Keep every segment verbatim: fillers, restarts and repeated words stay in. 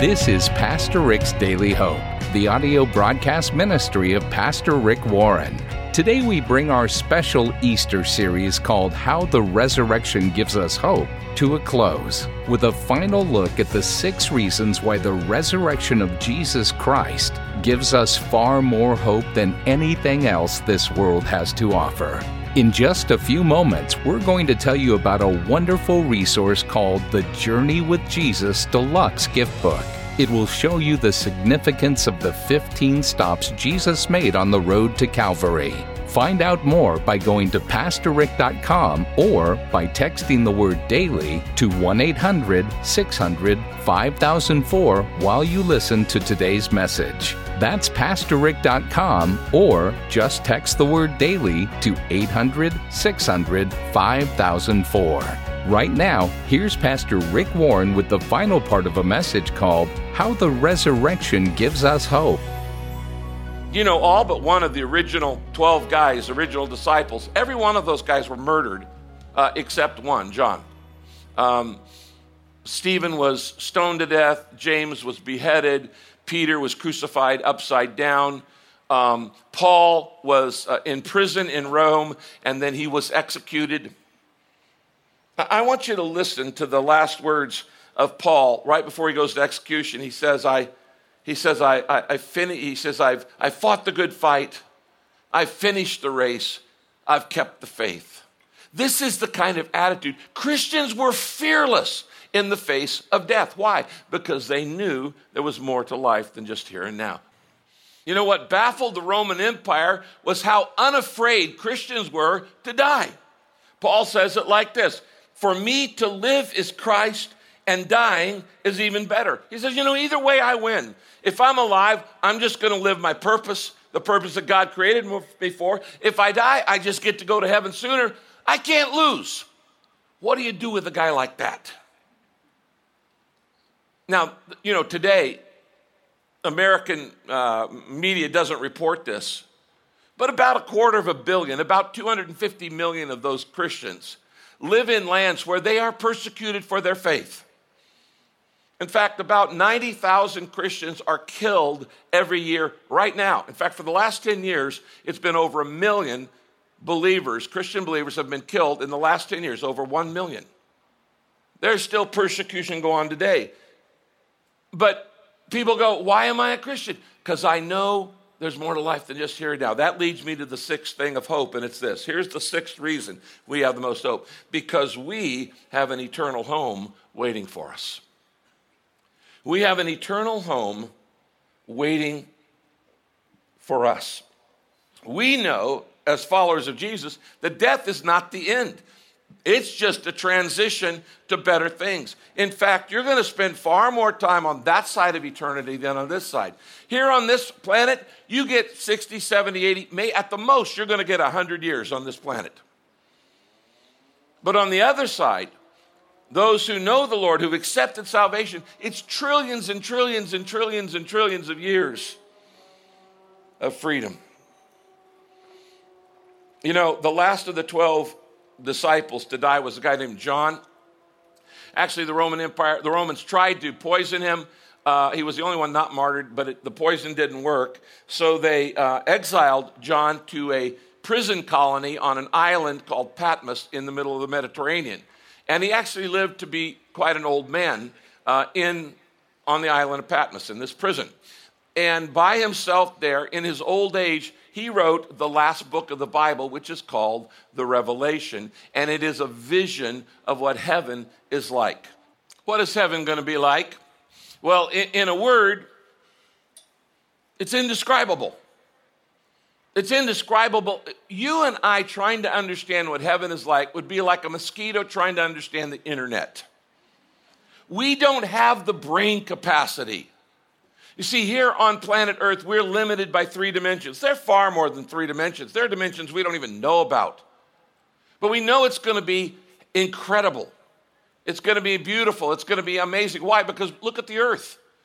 This is Pastor Rick's Daily Hope, the audio broadcast ministry of Pastor Rick Warren. Today we bring our special Easter series called How the Resurrection Gives Us Hope to a close, with a final look at the six reasons why the resurrection of Jesus Christ gives us far more hope than anything else this world has to offer. In just a few moments, we're going to tell you about a wonderful resource called the Journey with Jesus Deluxe Gift Book. It will show you the significance of the fifteen stops Jesus made on the road to Calvary. Find out more by going to pastor rick dot com or by texting the word DAILY to one eight hundred six hundred five thousand four while you listen to today's message. That's pastor rick dot com or just text the word DAILY to eight hundred six hundred five thousand four. Right now, here's Pastor Rick Warren with the final part of a message called How the Resurrection Gives Us Hope. You know, all but one of the original twelve guys, original disciples, every one of those guys were murdered uh, except one, John. Um, Stephen was stoned to death. James was beheaded. Peter was crucified upside down. Um, Paul was uh, in prison in Rome, and then he was executed. I want you to listen to the last words of Paul right before he goes to execution. He says, I He says, I, I, I fin- He says, I've, I fought the good fight. I've finished the race. I've kept the faith. This is the kind of attitude. Christians were fearless in the face of death. Why? Because they knew there was more to life than just here and now. You know what baffled the Roman Empire was how unafraid Christians were to die. Paul says it like this: for me to live is Christ, and dying is even better. He says, you know, either way I win. If I'm alive, I'm just going to live my purpose, the purpose that God created me for. If I die, I just get to go to heaven sooner. I can't lose. What do you do with a guy like that? Now, you know, today, American uh, media doesn't report this, but about a quarter of a billion, about two hundred fifty million of those Christians live in lands where they are persecuted for their faith. In fact, about ninety thousand Christians are killed every year right now. In fact, for the last ten years, it's been over a million believers, Christian believers have been killed in the last ten years, over one million. There's still persecution going on today. But people go, why am I a Christian? Because I know there's more to life than just here and now. That leads me to the sixth thing of hope, and it's this. Here's the sixth reason we have the most hope. Because we have an eternal home waiting for us. We have an eternal home waiting for us. We know, as followers of Jesus, that death is not the end. It's just a transition to better things. In fact, you're going to spend far more time on that side of eternity than on this side. Here on this planet, you get sixty, seventy, eighty, may, at the most, you're going to get one hundred years on this planet. But on the other side, those who know the Lord, who've accepted salvation, it's trillions and trillions and trillions and trillions of years of freedom. You know, the last of the twelve disciples to die was a guy named John. Actually, the Roman Empire, the Romans tried to poison him. Uh, he was the only one not martyred, but it, the poison didn't work. So they uh, exiled John to a prison colony on an island called Patmos in the middle of the Mediterranean. And he actually lived to be quite an old man uh, in on the island of Patmos in this prison. And by himself there, in his old age, he wrote the last book of the Bible, which is called the Revelation. And it is a vision of what heaven is like. What is heaven going to be like? Well, in, in a word, it's indescribable. It's indescribable. You and I trying to understand what heaven is like would be like a mosquito trying to understand the internet. We don't have the brain capacity. You see, here on planet Earth, we're limited by three dimensions. They're far more than three dimensions. They're dimensions we don't even know about. But we know it's going to be incredible. It's going to be beautiful. It's going to be amazing. Why? Because look at the Earth.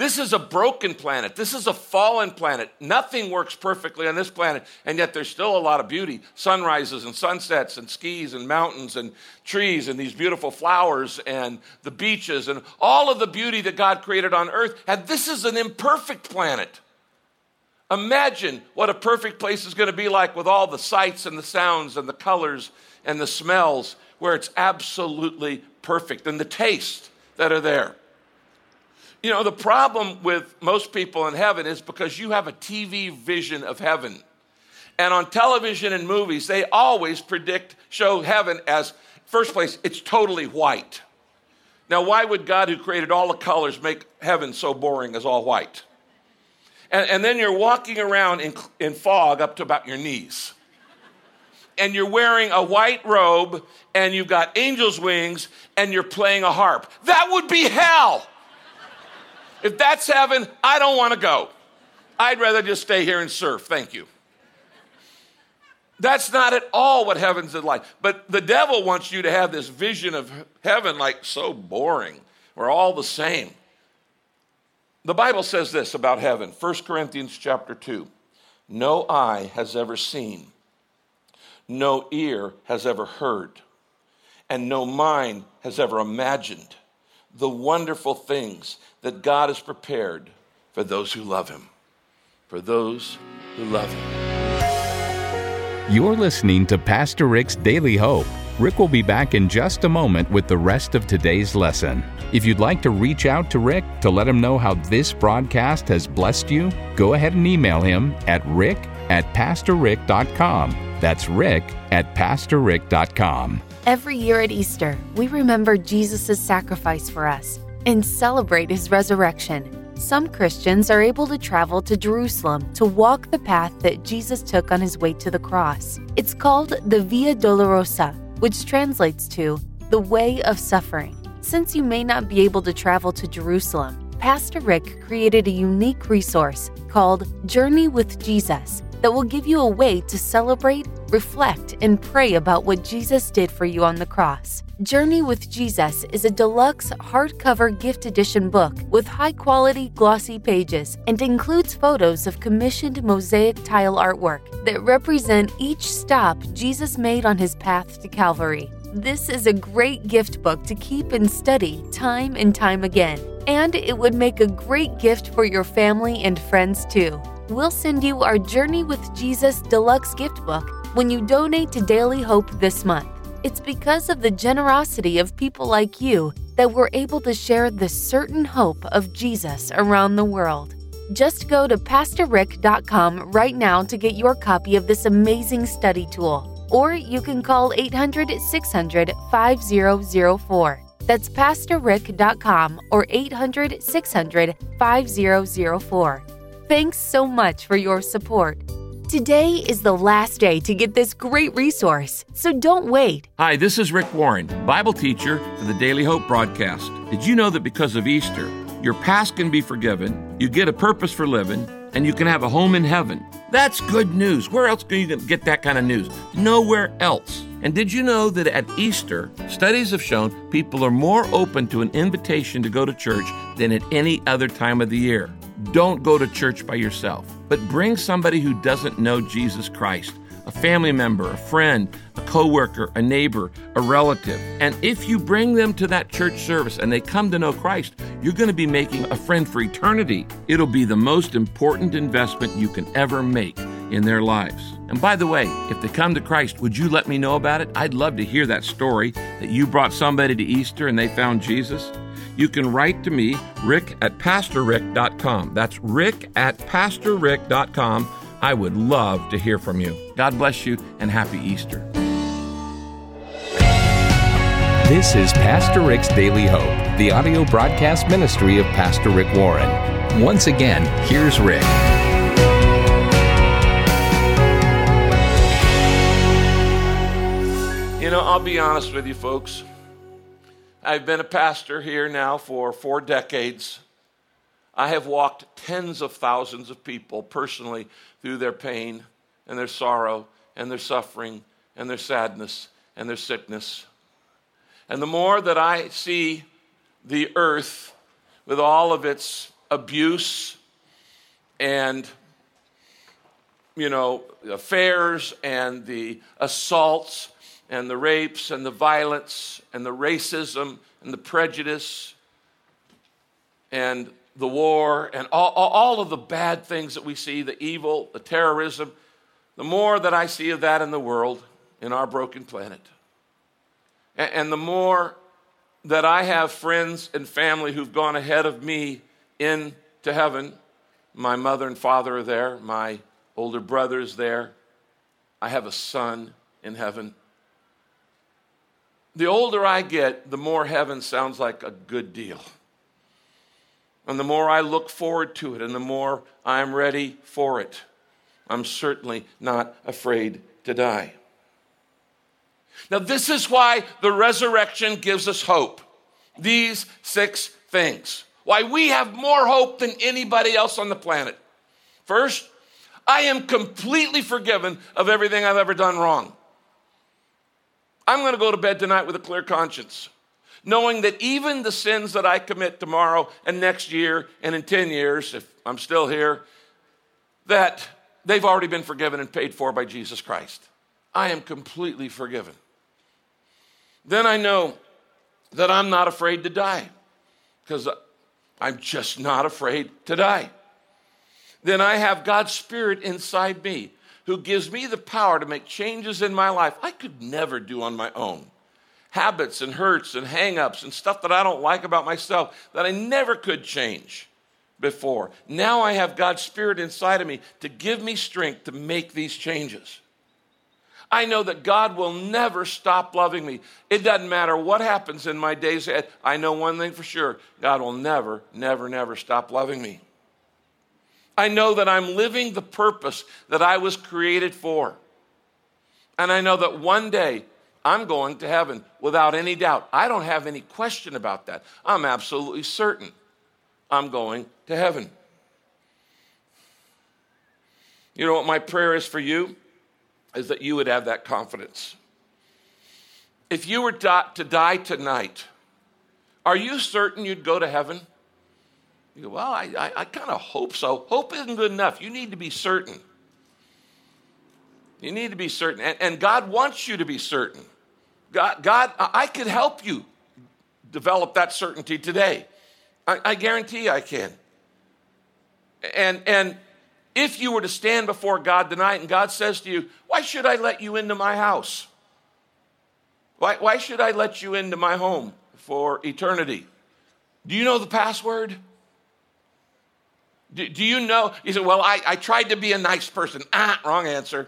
This is a broken planet. This is a fallen planet. Nothing works perfectly on this planet, and yet there's still a lot of beauty. Sunrises and sunsets and skis and mountains and trees and these beautiful flowers and the beaches and all of the beauty that God created on earth. And this is an imperfect planet. Imagine what a perfect place is going to be like with all the sights and the sounds and the colors and the smells, where it's absolutely perfect, and the tastes that are there. You know, the problem with most people in heaven is because you have a T V vision of heaven. And on television and movies, they always predict, show heaven as, first place, it's totally white. Now, why would God, who created all the colors, make heaven so boring as all white? And, and then you're walking around in, in fog up to about your knees. And you're wearing a white robe, and you've got angel's wings, and you're playing a harp. That would be hell. If that's heaven, I don't want to go. I'd rather just stay here and surf. Thank you. That's not at all what heaven's like. But the devil wants you to have this vision of heaven like so boring. We're all the same. The Bible says this about heaven, First Corinthians chapter two. No eye has ever seen, no ear has ever heard, and no mind has ever imagined the wonderful things that God has prepared for those who love him. For those who love him. You're listening to Pastor Rick's Daily Hope. Rick will be back in just a moment with the rest of today's lesson. If you'd like to reach out to Rick to let him know how this broadcast has blessed you, go ahead and email him at rick at pastor rick dot com. That's rick at pastor rick dot com. Every year at Easter, we remember Jesus' sacrifice for us and celebrate his resurrection. Some Christians are able to travel to Jerusalem to walk the path that Jesus took on his way to the cross. It's called the Via Dolorosa, which translates to the way of suffering. Since you may not be able to travel to Jerusalem, Pastor Rick created a unique resource called Journey with Jesus that will give you a way to celebrate, reflect, and pray about what Jesus did for you on the cross. Journey with Jesus is a deluxe hardcover gift edition book with high-quality glossy pages and includes photos of commissioned mosaic tile artwork that represent each stop Jesus made on his path to Calvary. This is a great gift book to keep and study time and time again, and it would make a great gift for your family and friends too. We'll send you our Journey with Jesus Deluxe Gift Book when you donate to Daily Hope this month. It's because of the generosity of people like you that we're able to share the certain hope of Jesus around the world. Just go to pastor rick dot com right now to get your copy of this amazing study tool, or you can call eight hundred, six hundred, five zero zero four. That's pastor rick dot com or eight hundred, six hundred, five zero zero four. Thanks so much for your support. Today is the last day to get this great resource, so don't wait. Hi, this is Rick Warren, Bible teacher for the Daily Hope broadcast. Did you know that because of Easter, your past can be forgiven, you get a purpose for living, and you can have a home in heaven? That's good news. Where else can you get that kind of news? Nowhere else. And did you know that at Easter, studies have shown people are more open to an invitation to go to church than at any other time of the year? Don't go to church by yourself, but bring somebody who doesn't know Jesus Christ, a family member, a friend, a coworker, a neighbor, a relative. And if you bring them to that church service and they come to know Christ, you're going to be making a friend for eternity. It'll be the most important investment you can ever make in their lives. And by the way, if they come to Christ, would you let me know about it? I'd love to hear that story that you brought somebody to Easter and they found Jesus. You can write to me, rick at pastor rick dot com. That's rick at pastor rick dot com. I would love to hear from you. God bless you and happy Easter. This is Pastor Rick's Daily Hope, the audio broadcast ministry of Pastor Rick Warren. Once again, here's Rick. You know, I'll be honest with you folks. I've been a pastor here now for four decades. I have walked tens of thousands of people personally through their pain and their sorrow and their suffering and their sadness and their sickness. And the more that I see the earth with all of its abuse and, you know, affairs and the assaults and the rapes and the violence and the racism and the prejudice and the war and all, all of the bad things that we see, the evil, the terrorism, the more that I see of that in the world, in our broken planet, and, and the more that I have friends and family who've gone ahead of me into heaven. My mother and father are there. My older brother is there. I have a son in heaven. The older I get, the more heaven sounds like a good deal. And the more I look forward to it, and the more I'm ready for it. I'm certainly not afraid to die. Now, this is why the resurrection gives us hope. These six things. Why we have more hope than anybody else on the planet. First, I am completely forgiven of everything I've ever done wrong. I'm going to go to bed tonight with a clear conscience, knowing that even the sins that I commit tomorrow and next year and in ten years, if I'm still here, that they've already been forgiven and paid for by Jesus Christ. I am completely forgiven. Then I know that I'm not afraid to die, because I'm just not afraid to die. Then I have God's Spirit inside me, who gives me the power to make changes in my life I could never do on my own. Habits and hurts and hang-ups and stuff that I don't like about myself that I never could change before. Now I have God's Spirit inside of me to give me strength to make these changes. I know that God will never stop loving me. It doesn't matter what happens in my days ahead. I know one thing for sure. God will never, never, never stop loving me. I know that I'm living the purpose that I was created for. And I know that one day I'm going to heaven without any doubt. I don't have any question about that. I'm absolutely certain I'm going to heaven. You know what my prayer is for you? Is that you would have that confidence. If you were to die tonight, are you certain you'd go to heaven? You go, well, I, I, I kind of hope so. Hope isn't good enough. You need to be certain. You need to be certain. And, and God wants you to be certain. God, God, I could help you develop that certainty today. I, I guarantee I can. And, and if you were to stand before God tonight and God says to you, why should I let you into my house? Why, why should I let you into my home for eternity? Do you know the password? Do, do you know? You say, well, I, I tried to be a nice person. Ah, wrong answer.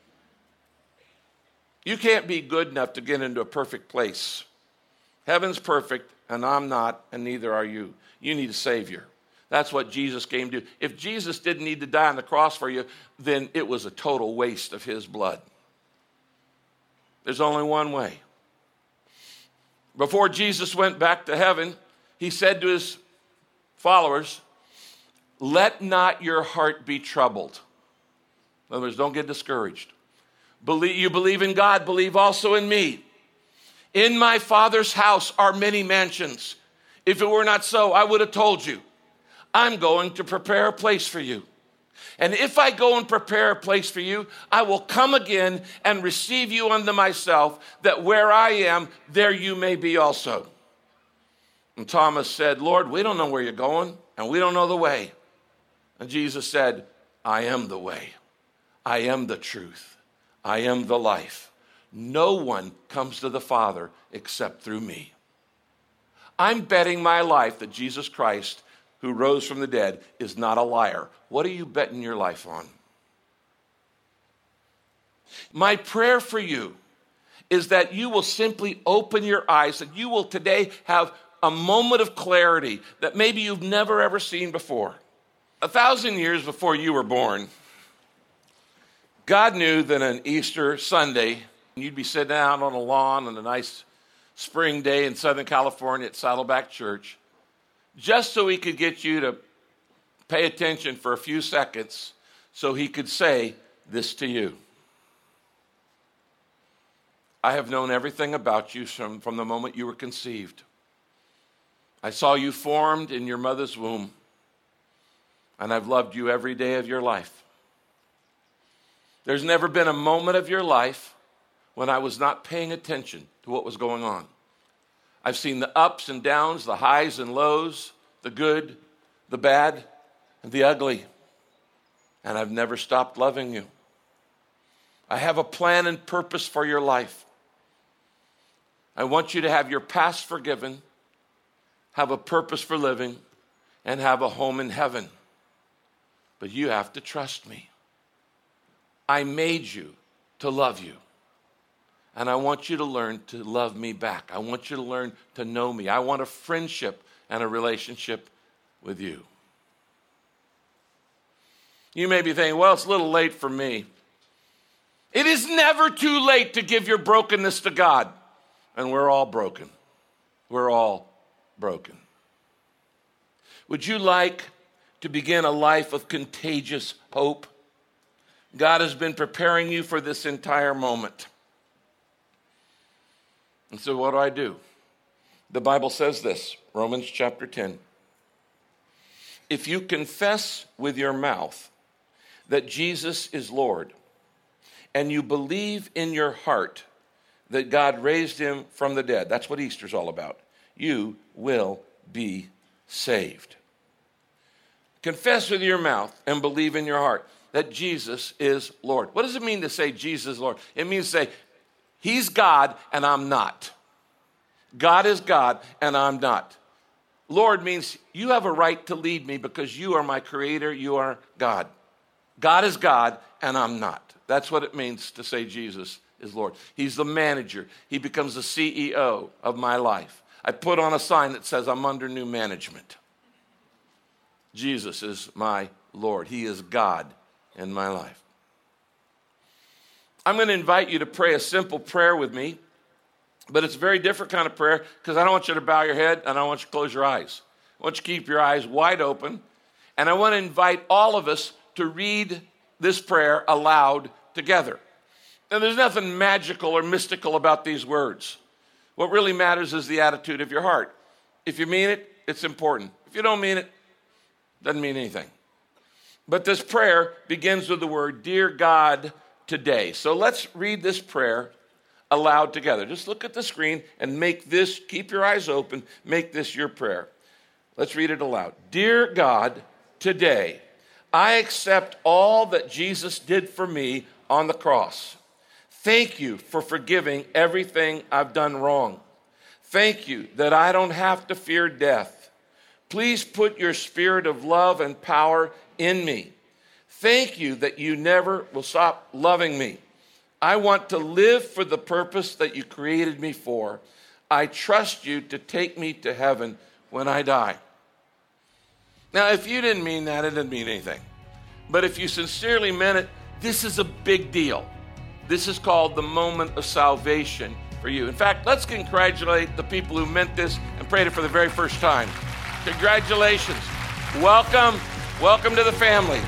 You can't be good enough to get into a perfect place. Heaven's perfect, and I'm not, and neither are you. You need a Savior. That's what Jesus came to do. If Jesus didn't need to die on the cross for you, then it was a total waste of his blood. There's only one way. Before Jesus went back to heaven, he said to his followers, let not your heart be troubled. In other words, don't get discouraged. Believe, you believe in God, believe also in me. In my Father's house are many mansions. If it were not so, I would have told you. I'm going to prepare a place for you. And if I go and prepare a place for you, I will come again and receive you unto myself, that where I am, there you may be also. And Thomas said, Lord, we don't know where you're going, and we don't know the way. And Jesus said, I am the way. I am the truth. I am the life. No one comes to the Father except through me. I'm betting my life that Jesus Christ, who rose from the dead, is not a liar. What are you betting your life on? My prayer for you is that you will simply open your eyes, that you will today have a moment of clarity that maybe you've never ever seen before. A thousand years before you were born, God knew that on Easter Sunday, you'd be sitting out on a lawn on a nice spring day in Southern California at Saddleback Church, just so he could get you to pay attention for a few seconds so he could say this to you. I have known everything about you from, from the moment you were conceived. I saw you formed in your mother's womb. and I've loved you every day of your life. There's never been a moment of your life when I was not paying attention to what was going on. I've seen the ups and downs, the highs and lows, the good, the bad, and the ugly, and I've never stopped loving you. I have a plan and purpose for your life. I want you to have your past forgiven, have a purpose for living, and have a home in heaven. But you have to trust me. I made you to love you. And I want you to learn to love me back. I want you to learn to know me. I want a friendship and a relationship with you. You may be thinking, well, it's a little late for me. It is never too late to give your brokenness to God. And we're all broken. We're all broken. Would you like to begin a life of contagious hope? God has been preparing you for this entire moment. And so what do I do? The Bible says this, Romans chapter ten. If you confess with your mouth that Jesus is Lord, and you believe in your heart that God raised him from the dead, that's what Easter's all about, you will be saved. Confess with your mouth and believe in your heart that Jesus is Lord. What does it mean to say Jesus is Lord? It means to say, he's God and I'm not. God is God and I'm not. Lord means you have a right to lead me because you are my creator, you are God. God is God and I'm not. That's what it means to say Jesus is Lord. He's the manager. He becomes the C E O of my life. I put on a sign that says I'm under new management. Jesus is my Lord. He is God in my life. I'm going to invite you to pray a simple prayer with me, but it's a very different kind of prayer because I don't want you to bow your head and I don't want you to close your eyes. I want you to keep your eyes wide open, and I want to invite all of us to read this prayer aloud together. And there's nothing magical or mystical about these words. What really matters is the attitude of your heart. If you mean it, it's important. If you don't mean it, it doesn't mean anything. But this prayer begins with the word, Dear God, today. So let's read this prayer aloud together. Just look at the screen and make this, keep your eyes open, make this your prayer. Let's read it aloud. Dear God, today, I accept all that Jesus did for me on the cross. Thank you for forgiving everything I've done wrong. Thank you that I don't have to fear death. Please put your spirit of love and power in me. Thank you that you never will stop loving me. I want to live for the purpose that you created me for. I trust you to take me to heaven when I die. Now, if you didn't mean that, it didn't mean anything. But if you sincerely meant it, this is a big deal. This is called the moment of salvation for you. In fact, let's congratulate the people who meant this and prayed it for the very first time. Congratulations. Welcome. Welcome to the family.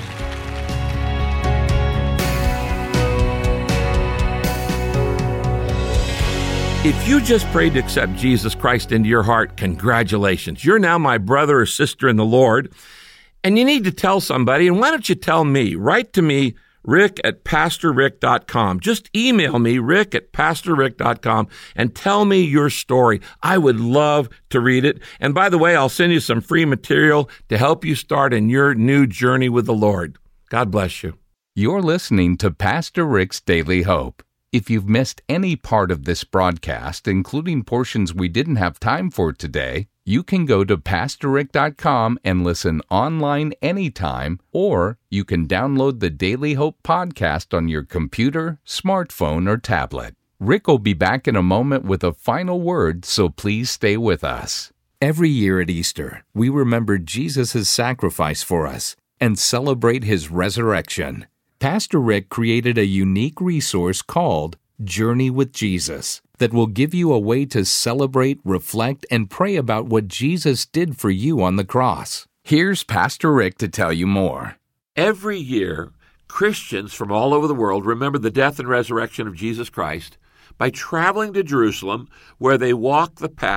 If you just prayed to accept Jesus Christ into your heart, congratulations. You're now my brother or sister in the Lord, and you need to tell somebody. And why don't you tell me? Write to me, Rick at pastor rick dot com. Just email me, Rick at pastor rick dot com, and tell me your story. I would love to read it. And by the way, I'll send you some free material to help you start in your new journey with the Lord. God bless you. You're listening to Pastor Rick's Daily Hope. If you've missed any part of this broadcast, including portions we didn't have time for today, you can go to pastor rick dot com and listen online anytime, or you can download the Daily Hope podcast on your computer, smartphone, or tablet. Rick will be back in a moment with a final word, so please stay with us. Every year at Easter, we remember Jesus' sacrifice for us and celebrate his resurrection. Pastor Rick created a unique resource called Journey with Jesus that will give you a way to celebrate, reflect, and pray about what Jesus did for you on the cross. Here's Pastor Rick to tell you more. Every year, Christians from all over the world remember the death and resurrection of Jesus Christ by traveling to Jerusalem, where they walk the path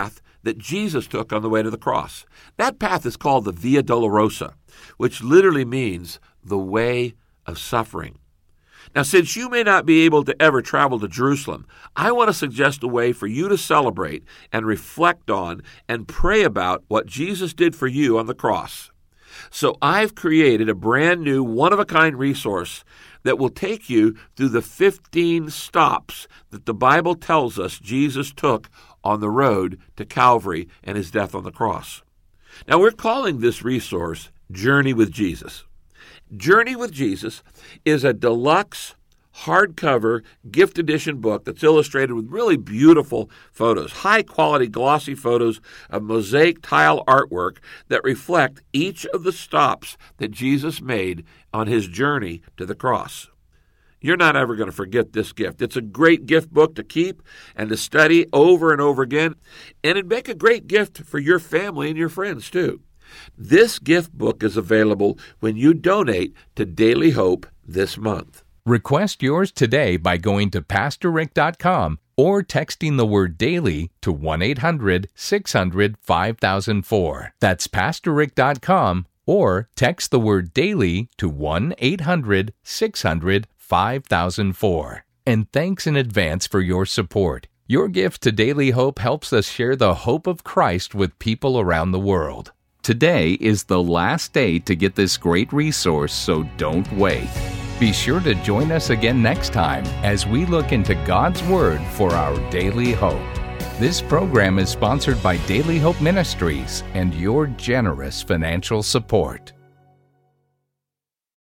that Jesus took on the way to the cross. That path is called the Via Dolorosa, which literally means the way of suffering. Now, since you may not be able to ever travel to Jerusalem, I want to suggest a way for you to celebrate and reflect on and pray about what Jesus did for you on the cross. So I've created a brand new one-of-a-kind resource that will take you through the fifteen stops that the Bible tells us Jesus took on the road to Calvary and his death on the cross. Now, we're calling this resource Journey with Jesus. Journey with Jesus is a deluxe hardcover gift edition book that's illustrated with really beautiful photos, high-quality glossy photos of mosaic tile artwork that reflect each of the stops that Jesus made on his journey to the cross. You're not ever going to forget this gift. It's a great gift book to keep and to study over and over again, and it'd make a great gift for your family and your friends, too. This gift book is available when you donate to Daily Hope this month. Request yours today by going to pastor rick dot com or texting the word daily to one eight hundred six hundred five thousand four. That's pastor rick dot com or text the word daily to one eight hundred six hundred five thousand four. And thanks in advance for your support. Your gift to Daily Hope helps us share the hope of Christ with people around the world. Today is the last day to get this great resource, so don't wait. Be sure to join us again next time as we look into God's Word for our daily hope. This program is sponsored by Daily Hope Ministries and your generous financial support.